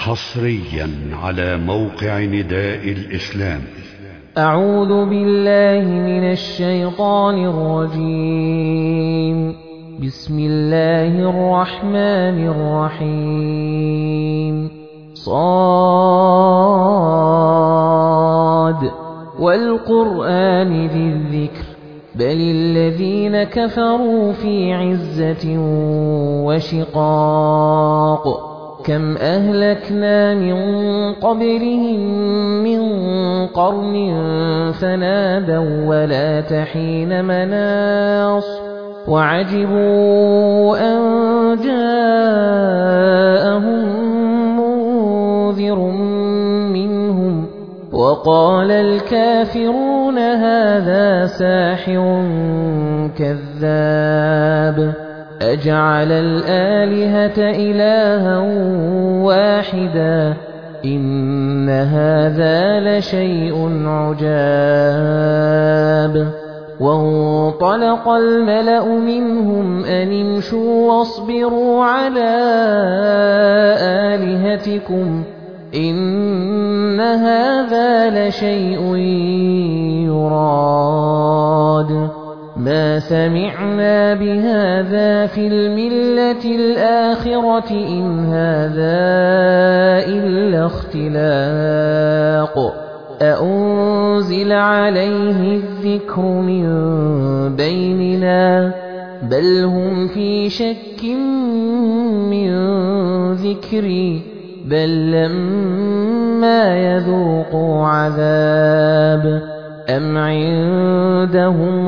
حصريا على موقع نداء الإسلام. أعوذ بالله من الشيطان الرجيم. بسم الله الرحمن الرحيم. صاد والقرآن ذي الذكر بل الذين كفروا في عزة وشقاق كم أهلكنا من قبلهم من قرن فنادوا ولا تحين مناص وعجبوا أن جاءهم منذر منهم وقال الكافرون هذا ساحر كذاب أجعل الآلهة إلها واحدا إن هذا لشيء عجاب. وانطلق الملأ منهم أن امشوا واصبروا على آلهتكم إن هذا لشيء يراد ما سمعنا بهذا في الملة الآخرة إن هذا إلا اختلاق أأنزل عليه الذكر من بيننا بل هم في شك من ذكري بل لما يذوقوا عذاب أم عندهم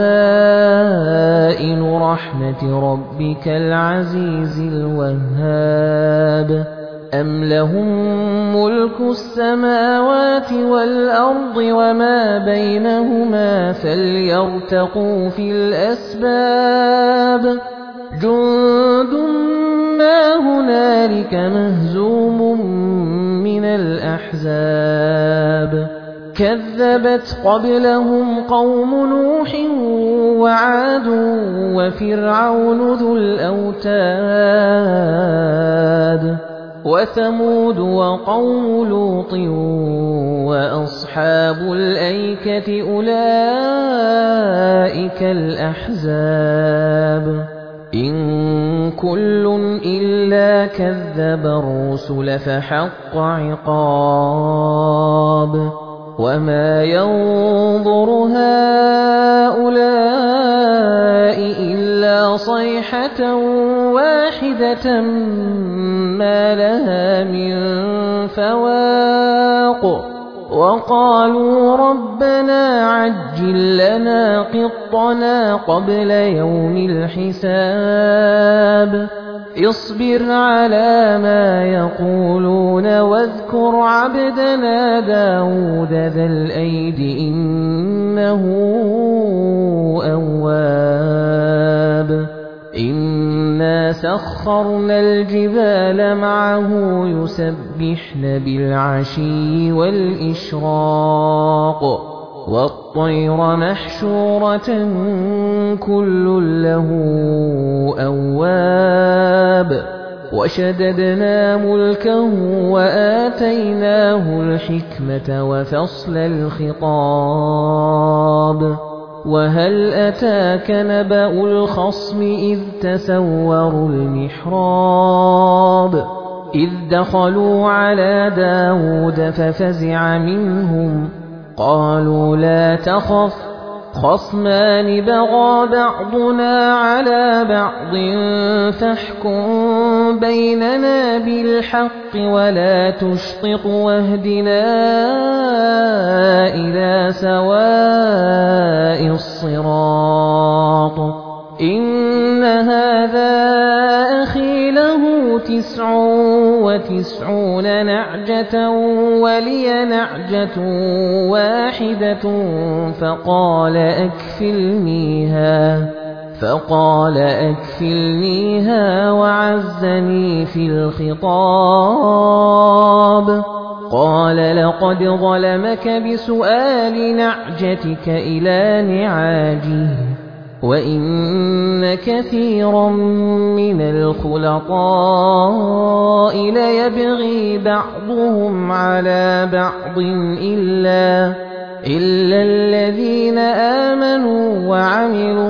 خزائن رحمة ربك العزيز الوهاب أم لهم ملك السماوات والأرض وما بينهما فليرتقوا في الأسباب جند ما هنالك مهزوم من الأحزاب كذبت قبلهم قوم نوح وعاد وفرعون ذو الأوتاد وثمود وقوم لوط وأصحاب الأيكة أولئك الأحزاب إن كل إلا كذب الرسل فحق عقاب وما ينظر هؤلاء إلا صيحة واحدة ما لها من فواق وقالوا ربنا عجل لنا قطنا قبل يوم الحساب اصبر على ما يقولون واذكر عبدنا داود ذا الأيد إنه أواب إنا سخرنا الجبال معه يسبحن بالعشي والإشراق والطير محشورة كل له أواب وشددنا ملكه وآتيناه الحكمة وفصل الخطاب وهل أتاك نبأ الخصم إذ تسوروا المحراب إذ دخلوا على داود ففزع منهم قالوا لا تخف خصمان بغى بعضنا على بعض فاحكم بيننا بالحق ولا تشطط واهدنا إلى سواء الصراط إن هذا أخي له 99 نعجة ولي نعجة واحدة فقال أكفلنيها وعزني في الخطاب قال لقد ظلمك بسؤال نعجتك إلى نعاجه وَإِنَّ كَثِيرًا مِنَ الْخُلَطَاءِ لَيَبْغِي بَعْضُهُمْ عَلَى بَعْضٍ إِلَّا الَّذِينَ آمَنُوا وَعَمِلُوا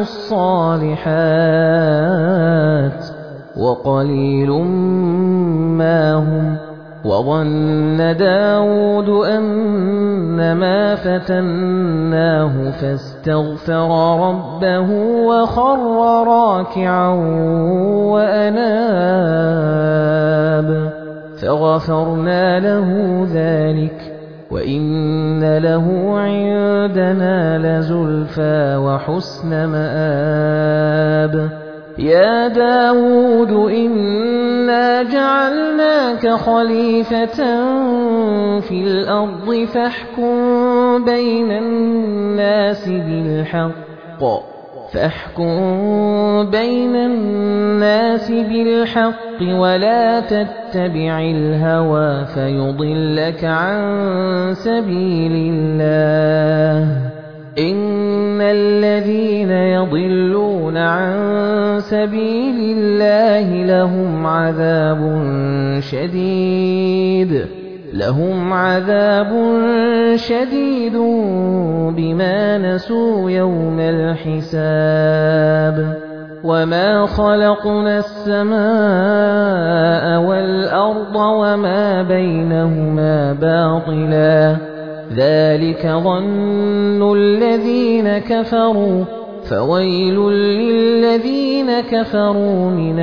الصَّالِحَاتِ وَقَلِيلٌ مَّا هُمْ. وَظَنَّ دَاوُودُ أَنَّمَا فَتَنَّاهُ فَاسْتَغْفَرَ رَبَّهُ وَخَرَّ رَاكِعًا وَأَنَابَ فَغَفَرْنَا لَهُ ذَلِكَ وَإِنَّ لَهُ عِندَنَا لَزُلْفَىٰ وَحُسْنَ مَآبٍ. يَا دَاوُودُ إِنَّا جَعَلْنَاكَ خَلِيفَةً فِي الْأَرْضِ فَاحْكُم بَيْنَ النَّاسِ بِالْحَقِّ وَلَا تَتَّبِعِ الْهَوَىٰ فَيُضِلَّكَ عَن سَبِيلِ اللَّهِ ۚ إِنَّ الَّذِينَ يَضِلُّونَ عَن سَبِيلِ اللَّهِ لَهُمْ عَذَابٌ شَدِيدٌ بِمَا نَسُوا يَوْمَ الْحِسَابِ. وَمَا خَلَقْنَا السَّمَاءَ وَالْأَرْضَ وَمَا بَيْنَهُمَا بَاطِلًا ۚ ذَلِكَ ظَنُّ الَّذِينَ كَفَرُوا ۚ فَوَيْلٌ لِّلَّذِينَ كَفَرُوا مِنَ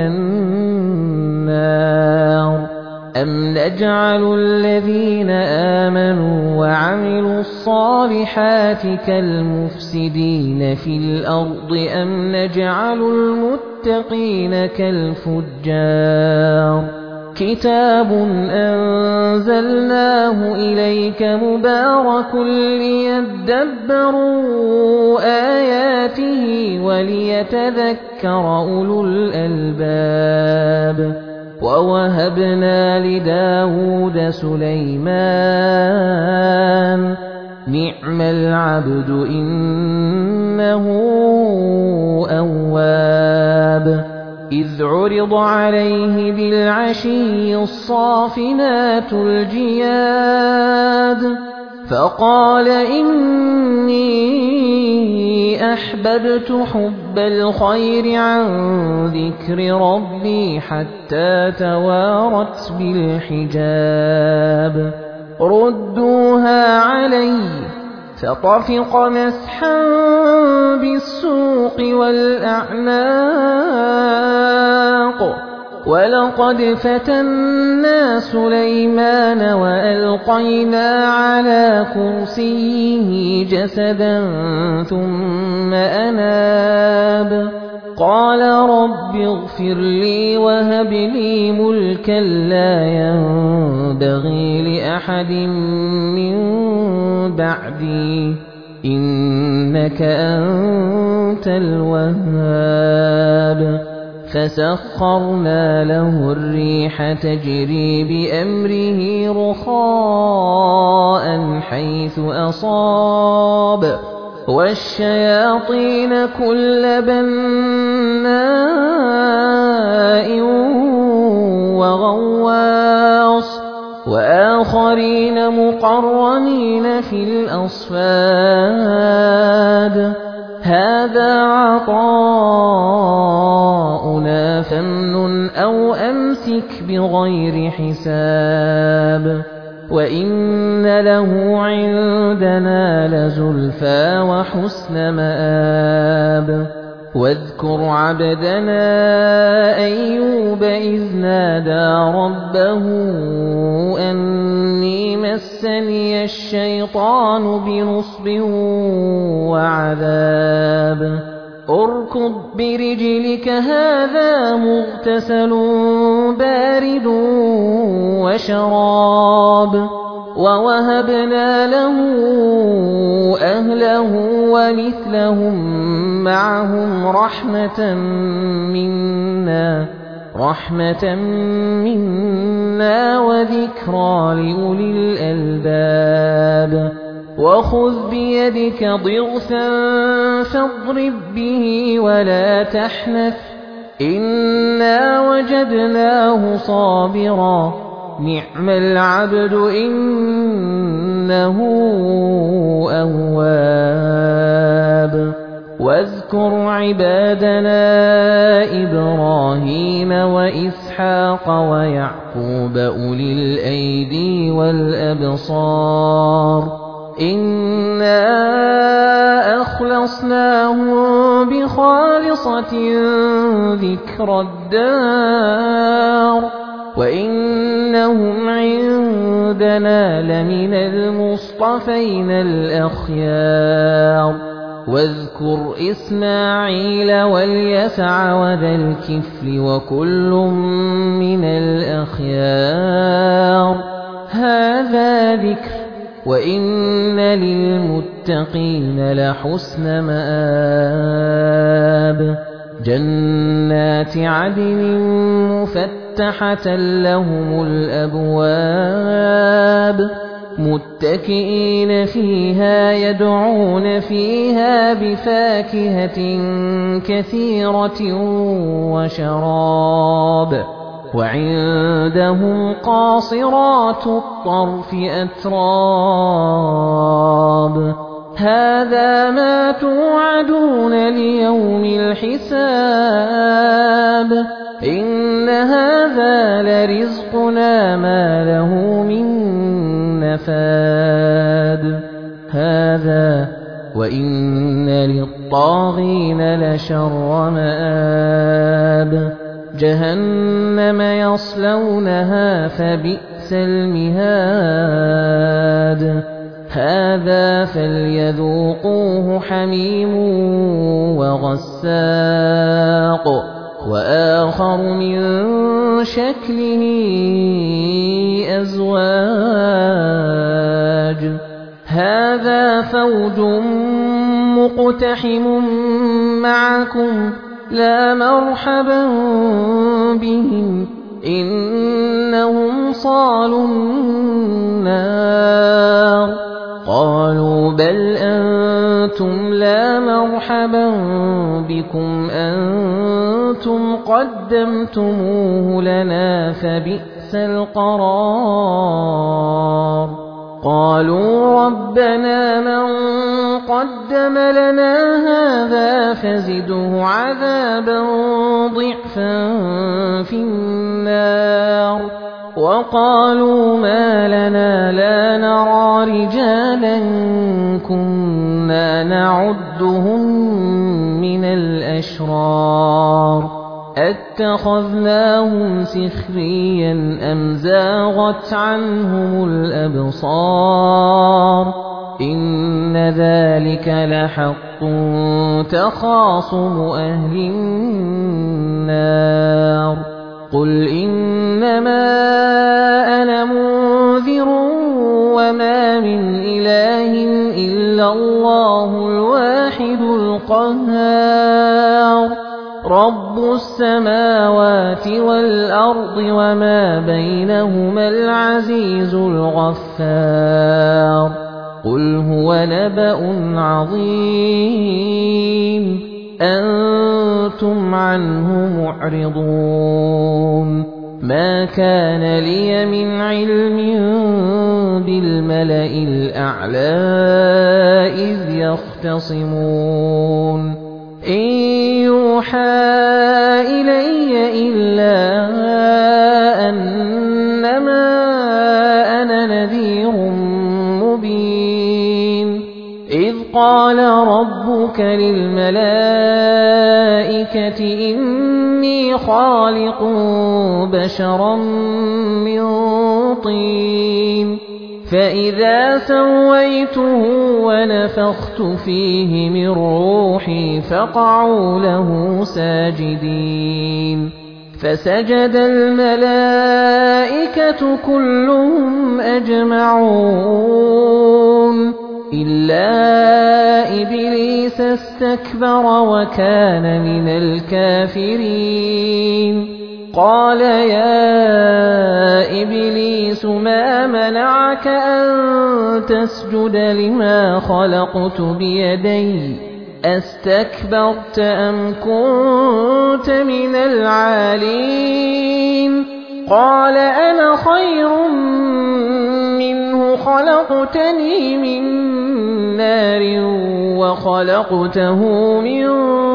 النَّارِ. أَمْ نَجْعَلُ الَّذِينَ آمَنُوا وَعَمِلُوا الصَّالِحَاتِ كَالْمُفْسِدِينَ فِي الْأَرْضِ أَمْ نَجْعَلُ الْمُتَّقِينَ كَالْفُجَّارِ. كِتَابٌ أَنزَلْنَاهُ إِلَيْكَ مُبَارَكٌ لِّيَدَّبَّرُوا آيَاتِهِ وَلِيَتَذَكَّرَ أُولُو الْأَلْبَابِ. وَوَهَبْنَا لِدَاوُودَ سُلَيْمَانَ ۚ نِعْمَ الْعَبْدُ إِنَّهُ أَوَّابٌ. إِذْ عُرِضَ عَلَيْهِ بِالْعَشِيِّ الصَّافِنَاتُ الْجِيَادُ فَقَالَ إِنِّي أَحْبَبْتُ حُبَّ الْخَيْرِ عَن ذِكْرِ رَبِّي حَتَّىٰ تَوَارَتْ بِالْحِجَابِ. رُدُّوهَا عَلَيَّ فَطَفِقَ مَسْحًا بِالسُّوقِ وَالْأَعْنَاقِ. وَلَقَدْ فَتَنَّا سُلَيْمَانَ وَأَلْقَيْنَا عَلَىٰ كُرْسِيِّهِ جَسَدًا ثُمَّ أَنَابَ قَالَ رَبِّ اغْفِرْ لِي وَهَبْ لِي مُلْكًا لَّا يَنبَغِي لِأَحَدٍ مِّن بَعْدِي إِنَّكَ أَنتَ الْوَهَّابُ. فَسَخَّرْنَا لَهُ الرِّيحَ تَجْرِي بِأَمْرِهِ رُخَاءً حَيْثُ أَصَابَ وَالشَّيَاطِينَ كُلَّ بَنَّاءٍ وَغَوَّاصٍ وَآخَرِينَ مُقَرَّنِينَ فِي الْأَصْفَادِ. هَٰذَا عَطَاؤُنَا فَامْنُنْ أَوْ أَمْسِكْ بِغَيْرِ حِسَابٍ. وَإِنَّ لَهُ عِندَنَا لَزُلْفَىٰ وَحُسْنَ مَآبٍ. وَاذْكُرْ عَبْدَنَا أَيُّوبَ إِذْ نَادَىٰ رَبَّهُ أَنِّي مَسَّنِيَ الشَّيْطَانُ بِنُصْبٍ وَعَذَابٍ. ارْكُضْ بِرِجْلِكَ هَٰذَا مُغْتَسَلٌ بَارِدٌ وَشَرَابٌ. وَوَهَبْنَا لَهُ أَهْلَهُ وَمِثْلَهُم مَّعَهُمْ رَحْمَةً مِّنَّا وَذِكْرَىٰ لِأُولِي الْأَلْبَابِ. وخذ بيدك ضغثا فاضرب به ولا تحنث إنا وجدناه صابرا نعم العبد إنه أواب واذكر عبادنا إبراهيم وإسحاق ويعقوب أولي الأيدي والأبصار إنا أخلصناهم بخالصة ذكر الدار وإنهم عندنا لمن المصطفين الأخيار واذكر إسماعيل واليسع وذا الكفل وكل من الأخيار هذا ذكر وإن للمتقين لحسن مآب جنات عدن مفتحة لهم الأبواب متكئين فيها يدعون فيها بفاكهة كثيرة وشراب وعندهم قاصرات الطرف أتراب هذا ما توعدون ليوم الحساب إن هذا لرزقنا ما له من نفاد هذا وإن للطاغين لشر مآب جهنم يصلونها فبئس المهاد هذا فليذوقوه حميم وغساق وآخر من شكله أزواج هذا فوج مقتحم معكم لا مرحبا بهم إنهم صالوا النار قالوا بل أنتم لا مرحبا بكم أنتم قدمتموه لنا فبئس القرار قالوا ربنا من قدم لنا هذا فزده عذابا ضعفا في النار وقالوا ما لنا لا نرى رجالا كنا نعدهم من الأشرار أتخذناهم سخريا أم زاغت عنهم الأبصار إن ذلك لحق تخاصم أهل النار قل إنما أنا منذر وما من إله إلا الله الواحد القهار رب السماوات والأرض وما بينهما العزيز الغفار قل هو نبأ عظيم أنتم عنه معرضون ما كان لي من علم بالملأ الأعلى إذ يختصمون إن يوحى إلي إلا أنما أنا نذير مبين إذ قال ربك للملائكة إني خالق بشرا من طين فإذا سويته ونفخت فيه من روحي فقعوا له ساجدين فسجد الملائكة كلهم أجمعون إلا إبليس استكبر وكان من الكافرين قال يا إبليس ما منعك أن تسجد لما خلقت بيدي أستكبرت أم كنت من العالين قال أنا خير منه خلقتني من نار وخلقته من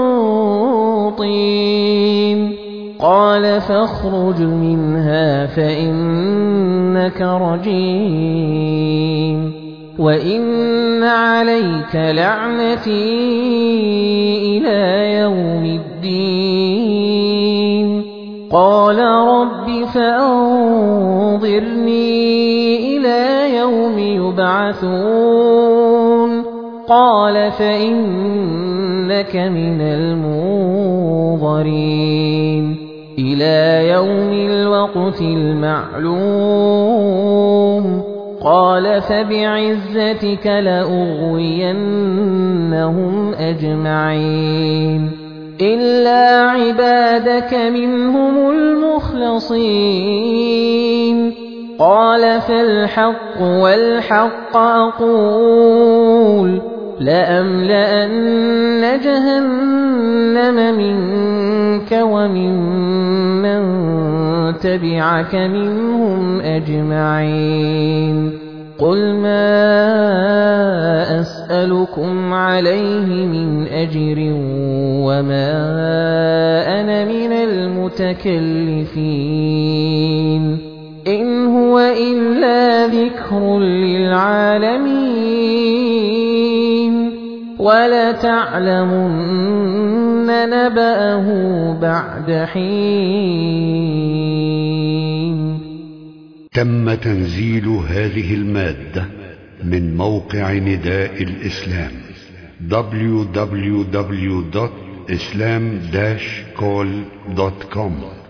طين قال فاخرج منها فإنك رجيم وإن عليك لعنتي إلى يوم الدين قال رب فأنظرني إلى يوم يبعثون قال فإنك من المنظرين إلى يوم الوقت المعلوم قال فبعزتك لأغوينهم أجمعين إلا عبادك منهم المخلصين قال فالحق والحق أقول لأملأن جهنم منك وممن تبعك منهم أجمعين قل ما أسألكم عليه من أجر وما أنا من المتكلفين إن هو إلا ذكر للعالمين ولتعلمن نبأه بعد حين. تم تنزيل هذه المادة من موقع نداء الإسلام www.islam-call.com